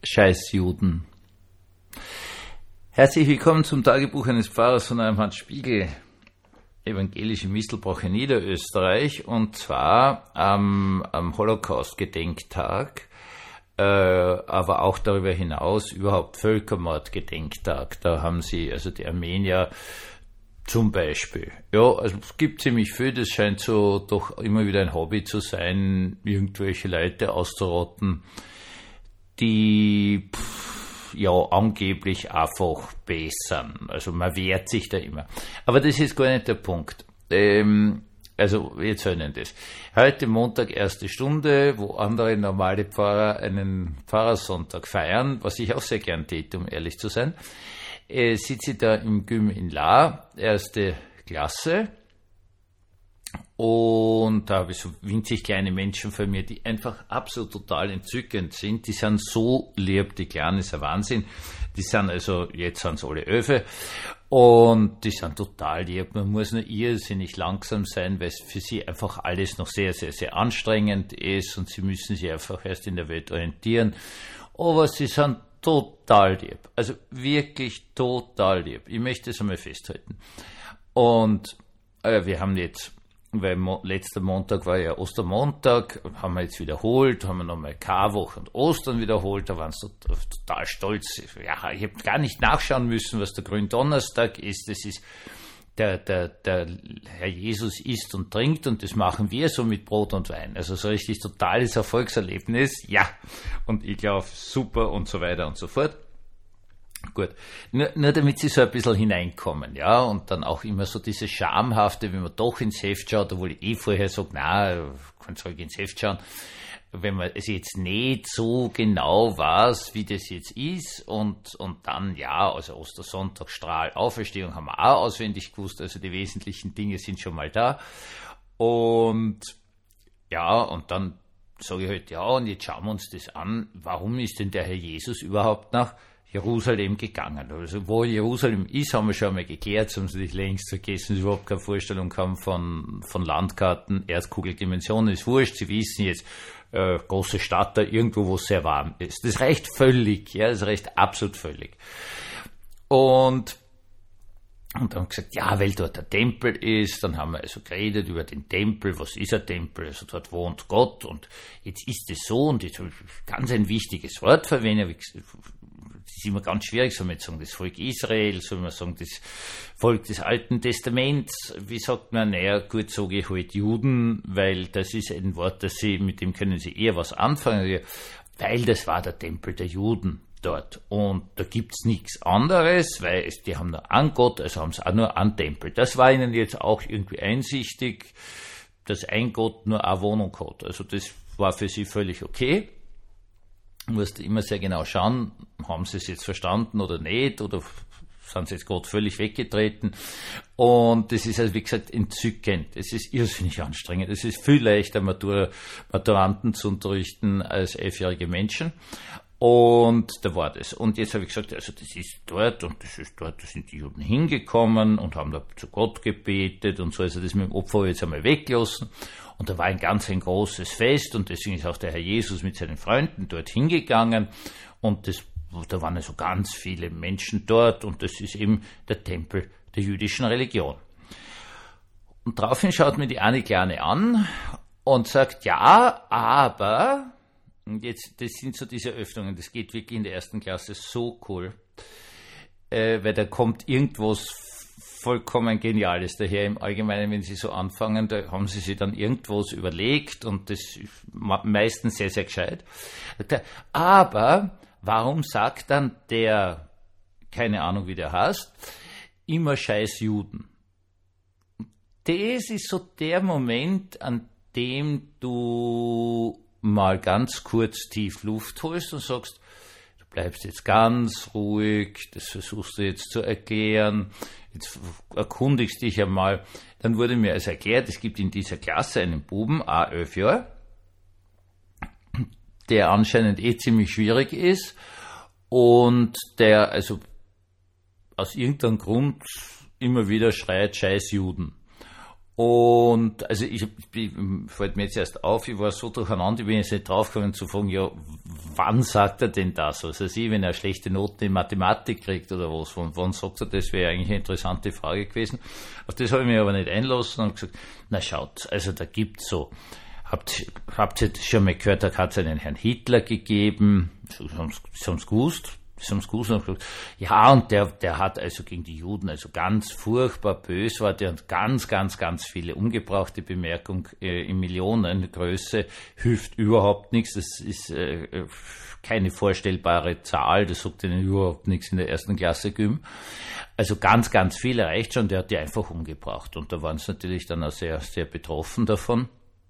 Scheiß Juden. Herzlich willkommen zum Tagebuch eines Pfarrers von einem Hans Spiegel, evangelische Mistelbach in Niederösterreich, und zwar am Holocaust-Gedenktag, aber auch darüber hinaus überhaupt Völkermord-Gedenktag. Da haben sie, also die Armenier zum Beispiel. Ja, also es gibt ziemlich viel, das scheint so doch immer wieder ein Hobby zu sein, irgendwelche Leute auszurotten, die ja angeblich einfach bessern. Also man wehrt sich da immer. Aber das ist gar nicht der Punkt. Also wir erzählen das. Heute Montag, erste Stunde, wo andere normale Pfarrer einen Pfarrersonntag feiern, was ich auch sehr gern täte, um ehrlich zu sein, sitze ich da im Gym in La, erste Klasse. Und da habe ich so winzig kleine Menschen vor mir, die einfach absolut total entzückend sind. Die sind so lieb, die Kleinen, ist ein Wahnsinn. Die sind also, jetzt sind sie alle Öfe. Und die sind total lieb. Man muss nur irrsinnig langsam sein, weil es für sie einfach alles noch sehr, sehr, sehr anstrengend ist. Und sie müssen sich einfach erst in der Welt orientieren. Aber sie sind total lieb. Also wirklich total lieb. Ich möchte es einmal festhalten. Und wir haben jetzt, weil letzter Montag war ja Ostermontag, haben wir jetzt wiederholt, haben wir nochmal Karwoche und Ostern wiederholt, da waren sie total stolz. Ja, ich habe gar nicht nachschauen müssen, was der Gründonnerstag ist. Das ist der Herr Jesus isst und trinkt, und das machen wir so mit Brot und Wein. Also so richtig totales Erfolgserlebnis, ja. Und ich glaube, super und so weiter und so fort. Gut, nur damit sie so ein bisschen hineinkommen, ja, und dann auch immer so diese Schamhafte, wenn man doch ins Heft schaut, obwohl ich vorher sage, na, kann ruhig ins Heft schauen, wenn man es jetzt nicht so genau weiß, wie das jetzt ist, und dann, ja, also Ostersonntag, Strahl, Auferstehung haben wir auch auswendig gewusst, also die wesentlichen Dinge sind schon mal da, und ja, und dann sage ich halt, ja, und jetzt schauen wir uns das an, warum ist denn der Herr Jesus überhaupt nach Jerusalem gegangen. Also wo Jerusalem ist, haben wir schon einmal geklärt, das haben sie sich längst vergessen, sie überhaupt keine Vorstellung haben von Landkarten, Erdkugeldimensionen, ist wurscht, sie wissen jetzt, große Stadt da, irgendwo, wo es sehr warm ist. Das reicht völlig, ja, das reicht absolut völlig. Und dann haben wir gesagt, ja, weil dort der Tempel ist, dann haben wir also geredet über den Tempel, was ist ein Tempel, also dort wohnt Gott, und jetzt ist es so, und jetzt habe ich ganz ein wichtiges Wort verwendet, das ist immer ganz schwierig, soll man jetzt sagen, das Volk Israel, soll man sagen, das Volk des Alten Testaments, wie sagt man, naja, gut, sage ich halt Juden, weil das ist ein Wort, mit dem können sie eher was anfangen, weil das war der Tempel der Juden dort, und da gibt's nichts anderes, weil die haben nur einen Gott, also haben sie auch nur einen Tempel. Das war ihnen jetzt auch irgendwie einsichtig, dass ein Gott nur eine Wohnung hat, also das war für sie völlig okay. Du musst immer sehr genau schauen, haben sie es jetzt verstanden oder nicht, oder sind sie jetzt gerade völlig weggetreten. Und das ist also, wie gesagt, entzückend. Es ist irrsinnig anstrengend. Es ist viel leichter, Maturanten zu unterrichten als 11-jährige Menschen. Und da war das. Und jetzt habe ich gesagt, also das ist dort, und das ist dort, da sind die Juden hingekommen und haben da zu Gott gebetet und so. Also das mit dem Opfer jetzt einmal weggelassen. Und da war ein großes Fest, und deswegen ist auch der Herr Jesus mit seinen Freunden dort hingegangen, und da waren also ganz viele Menschen dort, und das ist eben der Tempel der jüdischen Religion. Und daraufhin schaut mir die eine Kleine an und sagt, ja, aber, und jetzt, das sind so diese Öffnungen, das geht wirklich in der ersten Klasse so cool, weil da kommt irgendwas vollkommen Geniales daher im Allgemeinen, wenn Sie so anfangen, da haben Sie sich dann irgendwas überlegt, und das ist meistens sehr, sehr gescheit. Aber warum sagt dann der, keine Ahnung wie der heißt, immer Scheiß Juden? Das ist so der Moment, an dem du mal ganz kurz tief Luft holst und sagst, du bleibst jetzt ganz ruhig, das versuchst du jetzt zu erklären, jetzt erkundigst dich einmal. Dann wurde mir also erklärt, es gibt in dieser Klasse einen Buben, 11 Jahre, der anscheinend ziemlich schwierig ist, und der also aus irgendeinem Grund immer wieder schreit, Scheiß Juden. Und also fällt mir jetzt erst auf, ich war so durcheinander, ich bin jetzt nicht draufgekommen zu fragen, ja, wann sagt er denn das? Also wenn er schlechte Noten in Mathematik kriegt oder was, wann sagt er das, wäre eigentlich eine interessante Frage gewesen. Auf das habe ich mich aber nicht einlassen und gesagt, na schaut, also da gibt's so, habt ihr schon mal gehört, da hat es einen Herrn Hitler gegeben, sie haben's gewusst und gesagt, ja, und der hat also gegen die Juden also ganz furchtbar bös war, der hat ganz, ganz, ganz viele umgebrachte Bemerkung in Millionengröße, hilft überhaupt nichts, das ist keine vorstellbare Zahl, das sagt ihnen überhaupt nichts in der ersten Klasse Gym. Also ganz, ganz viel reicht schon, der hat die einfach umgebracht und da waren sie natürlich dann auch sehr, sehr betroffen davon.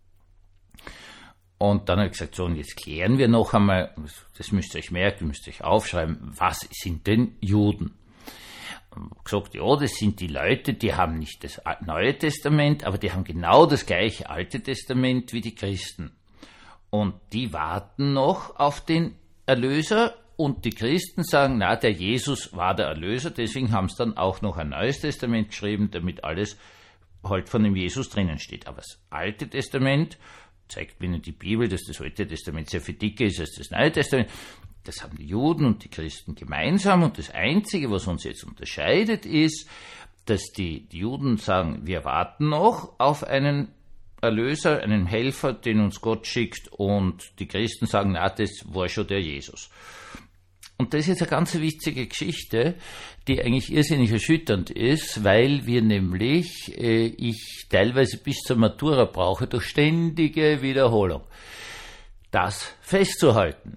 Und dann habe ich gesagt, so, und jetzt klären wir noch einmal, das müsst ihr euch merken, müsst ihr euch aufschreiben, was sind denn Juden? Und gesagt, ja, das sind die Leute, die haben nicht das Neue Testament, aber die haben genau das gleiche Alte Testament wie die Christen. Und die warten noch auf den Erlöser und die Christen sagen, na, der Jesus war der Erlöser, deswegen haben sie dann auch noch ein Neues Testament geschrieben, damit alles halt von dem Jesus drinnen steht. Aber das Alte Testament zeigt mir die Bibel, dass das Alte Testament sehr viel dicker ist als das Neue Testament. Das haben die Juden und die Christen gemeinsam und das Einzige, was uns jetzt unterscheidet, ist, dass die Juden sagen, wir warten noch auf einen Erlöser, einen Helfer, den uns Gott schickt und die Christen sagen, na, das war schon der Jesus. Und das ist jetzt eine ganz witzige Geschichte, die eigentlich irrsinnig erschütternd ist, weil wir nämlich, ich teilweise bis zur Matura brauche, durch ständige Wiederholung, das festzuhalten,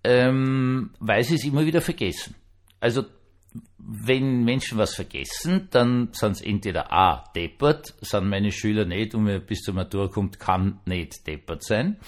weil sie es immer wieder vergessen. Also, wenn Menschen was vergessen, dann sind sie entweder A, deppert, sind meine Schüler nicht, und wer bis zur Matura kommt, kann nicht deppert sein.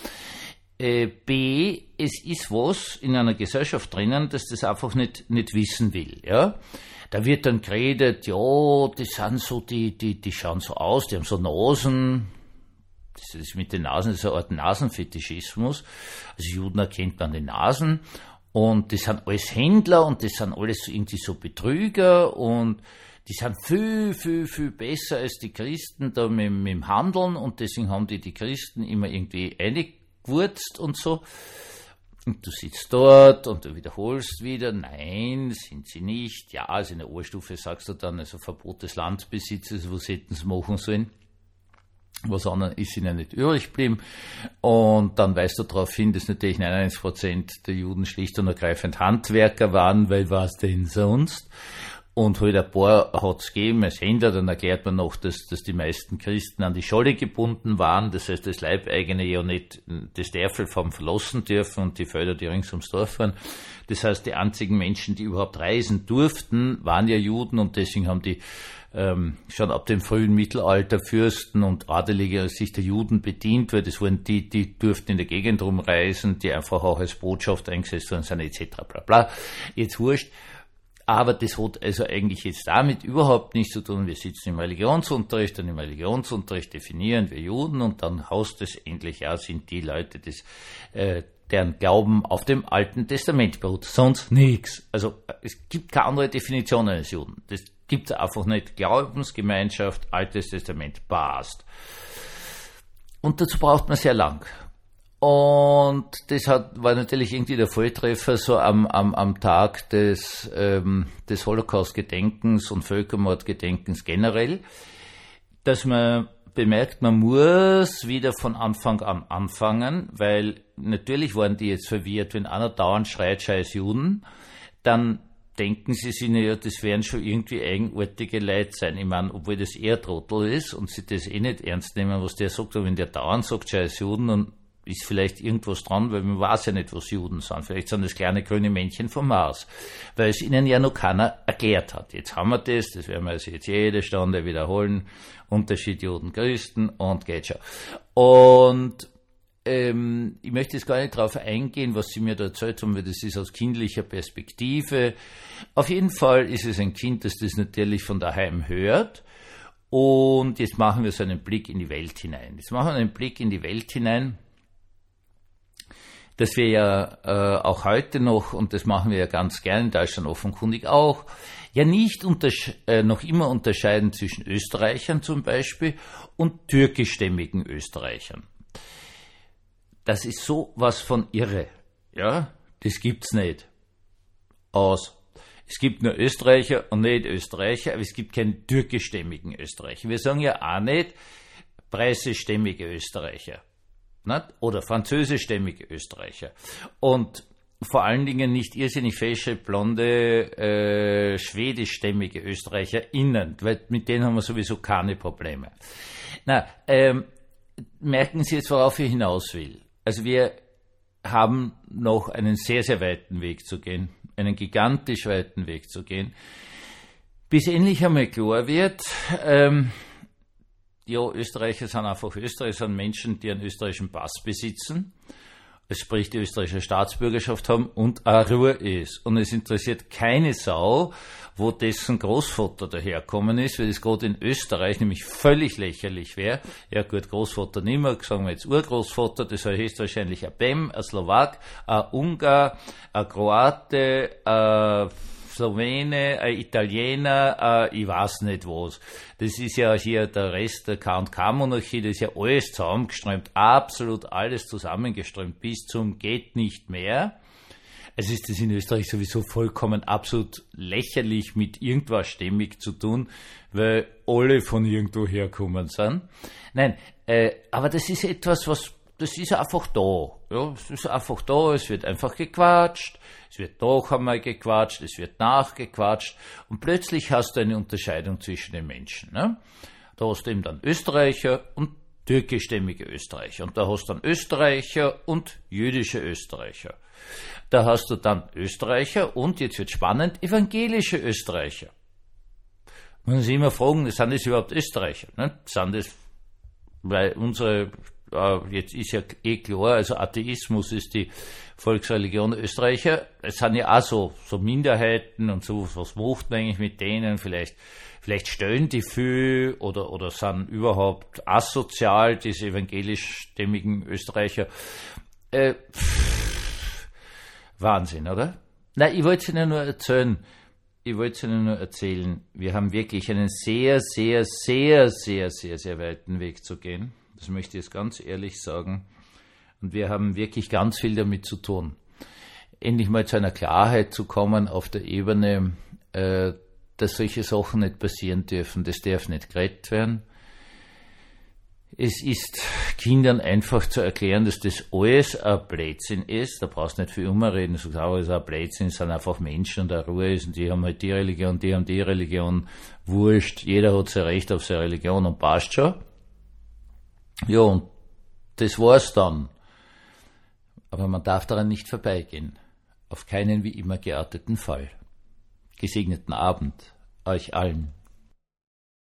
B, es ist was in einer Gesellschaft drinnen, dass das einfach nicht wissen will, ja. Da wird dann geredet, ja, die sind so, die schauen so aus, die haben so Nasen. Das ist mit den Nasen, das ist eine Art Nasenfetischismus. Also Juden erkennt man die Nasen. Und das sind alles Händler und das sind alles irgendwie so Betrüger und die sind viel, viel, viel besser als die Christen da mit dem Handeln und deswegen haben die Christen immer irgendwie eingewurzt und so. Und du sitzt dort und du wiederholst wieder, nein, sind sie nicht. Ja, also in der Oberstufe sagst du dann, also Verbot des Landbesitzes, was hätten sie machen sollen? Was anderes ist ihnen nicht übrig geblieben. Und dann weist du darauf hin, dass natürlich 99% der Juden schlicht und ergreifend Handwerker waren, weil was denn sonst? Und halt ein paar hat's gegeben als Händler, dann erklärt man noch, dass die meisten Christen an die Scholle gebunden waren, das heißt, das Leibeigene ja nicht das Dörfel haben verlassen dürfen und die Felder, die rings ums Dorf waren. Das heißt, die einzigen Menschen, die überhaupt reisen durften, waren ja Juden und deswegen haben die schon ab dem frühen Mittelalter Fürsten und Adelige sich der Juden bedient, weil das waren die durften in der Gegend rumreisen, die einfach auch als Botschaft eingesetzt worden sind, etc. bla bla. Jetzt wurscht. Aber das hat also eigentlich jetzt damit überhaupt nichts zu tun. Wir sitzen im Religionsunterricht und im Religionsunterricht definieren wir Juden und dann haust es endlich aus, sind die Leute, deren Glauben auf dem Alten Testament beruht. Sonst nichts. Also es gibt keine andere Definition eines Juden. Das gibt es einfach nicht. Glaubensgemeinschaft, Altes Testament, passt. Und dazu braucht man sehr lang. Und das war natürlich irgendwie der Volltreffer so am Tag des Holocaust-Gedenkens und Völkermordgedenkens generell, dass man bemerkt, man muss wieder von Anfang an anfangen, weil natürlich waren die jetzt verwirrt, wenn einer dauernd schreit, scheiß Juden, dann denken sie sich, ja, das werden schon irgendwie eigenartige Leute sein. Ich meine, obwohl das eher Trottel ist und sie das eh nicht ernst nehmen, was der sagt, aber wenn der dauernd sagt, scheiß Juden, dann ist vielleicht irgendwas dran, weil man weiß ja nicht, was Juden sind. Vielleicht sind das kleine grüne Männchen vom Mars, weil es ihnen ja noch keiner erklärt hat. Jetzt haben wir das werden wir also jetzt jede Stunde wiederholen. Unterschied Juden, Christen und geht schon. Und ich möchte jetzt gar nicht darauf eingehen, was Sie mir da erzählt haben, weil das ist aus kindlicher Perspektive. Auf jeden Fall ist es ein Kind, das das natürlich von daheim hört. Und jetzt machen wir so einen Blick in die Welt hinein. dass wir ja auch heute noch, und das machen wir ja ganz gern in Deutschland offenkundig auch, ja nicht noch immer unterscheiden zwischen Österreichern zum Beispiel und türkischstämmigen Österreichern. Das ist so was von irre. Ja, das gibt's nicht. Es gibt nur Österreicher und nicht Österreicher, aber es gibt keinen türkischstämmigen Österreicher. Wir sagen ja auch nicht preißischstämmige Österreicher, nicht? Oder französischstämmige Österreicher. Und vor allen Dingen nicht irrsinnig fesche, blonde, schwedischstämmige ÖsterreicherInnen, weil mit denen haben wir sowieso keine Probleme. Merken Sie jetzt, worauf ich hinaus will. Also wir haben noch einen sehr, sehr weiten Weg zu gehen, einen gigantisch weiten Weg zu gehen, bis endlich einmal klar wird, Österreicher sind einfach Österreicher, sind Menschen, die einen österreichischen Pass besitzen, sprich die österreichische Staatsbürgerschaft haben und auch Ruhe ist. Und es interessiert keine Sau, wo dessen Großvater daherkommen ist, weil das gerade in Österreich nämlich völlig lächerlich wäre. Ja gut, Großvater nicht mehr, sagen wir jetzt Urgroßvater, das heißt wahrscheinlich ein Bem, ein Slowak, ein Ungar, ein Kroate, ein Slowene, ein Italiener, ich weiß nicht was. Das ist ja hier der Rest der K&K-Monarchie, das ist ja alles zusammengeströmt, absolut alles zusammengeströmt, bis zum geht nicht mehr. Es ist das in Österreich sowieso vollkommen absolut lächerlich, mit irgendwas stämmig zu tun, weil alle von irgendwo herkommen sind. Nein, aber das ist etwas, das ist einfach da. Ja, es ist einfach da, es wird einfach gequatscht, es wird noch einmal gequatscht, es wird nachgequatscht und plötzlich hast du eine Unterscheidung zwischen den Menschen. Ne? Da hast du eben dann Österreicher und türkischstämmige Österreicher und da hast du dann Österreicher und jüdische Österreicher. Da hast du dann Österreicher und, jetzt wird spannend, evangelische Österreicher. Man muss sich immer fragen, sind das überhaupt Österreicher? Ne? Sind das, weil jetzt ist ja klar, also Atheismus ist die Volksreligion der Österreicher. Es sind ja auch so Minderheiten und so, was macht man eigentlich mit denen? Vielleicht stöhnen die viel oder sind überhaupt asozial, diese evangelisch-stämmigen Österreicher. Wahnsinn, oder? Nein, ich wollte es Ihnen nur erzählen. Wir haben wirklich einen sehr, sehr, sehr, sehr, sehr, sehr weiten Weg zu gehen. Das möchte ich jetzt ganz ehrlich sagen. Und wir haben wirklich ganz viel damit zu tun. Endlich mal zu einer Klarheit zu kommen auf der Ebene, dass solche Sachen nicht passieren dürfen. Das darf nicht gerettet werden. Es ist Kindern einfach zu erklären, dass das alles ein Blödsinn ist. Da brauchst du nicht viel umreden. Du sagst, es ist ein Blödsinn, es sind einfach Menschen und eine Ruhe ist und die haben halt die Religion, die haben die Religion. Wurscht, jeder hat sein Recht auf seine Religion und passt schon. Ja, und das war's dann. Aber man darf daran nicht vorbeigehen. Auf keinen wie immer gearteten Fall. Gesegneten Abend euch allen.